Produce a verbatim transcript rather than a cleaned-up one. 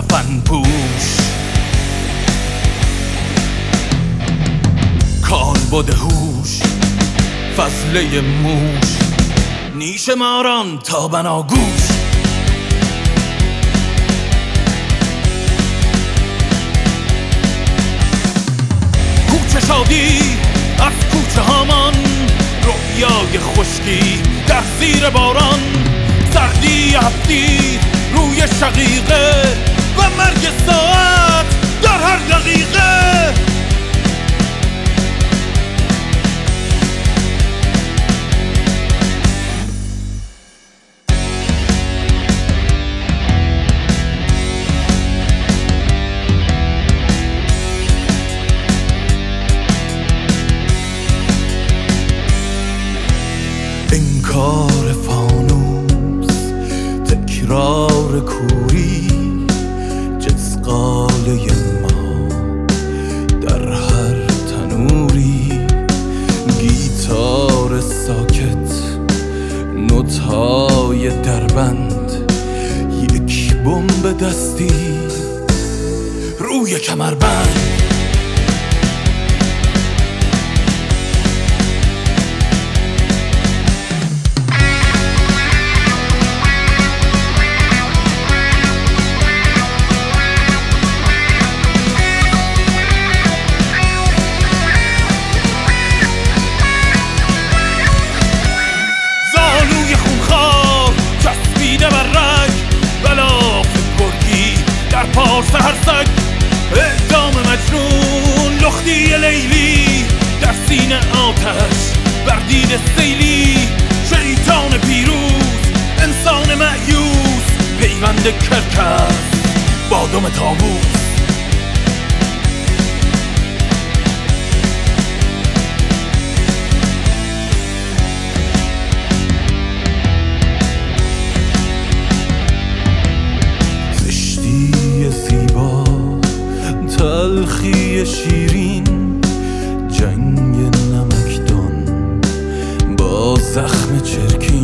کفن پوش، کار بوده هوش، فضله موش، نیش ماران تا بناگوش. کوچه شادی از کوچه هامان، رویای خشکی در زیر باران، سردی هفتی روی شقیقه و مرگ ساعت در هر دقیقه. انکار فانوس، تکرار کوری، جزغاله ما در هر تنوری، گیتار ساکت، نوت‌های دربند، یک بمب دستی روی کمربند. پارس هر سگ، اعدام مجنون، لختی لیلی در سینه آتش، بر دید سیلی، شیطان پیروز، انسان مأیوس، پیوند کرکس با دم طاووس. زیبا، تلخی شیرین، جنگ نمکدان با زخم چرکی.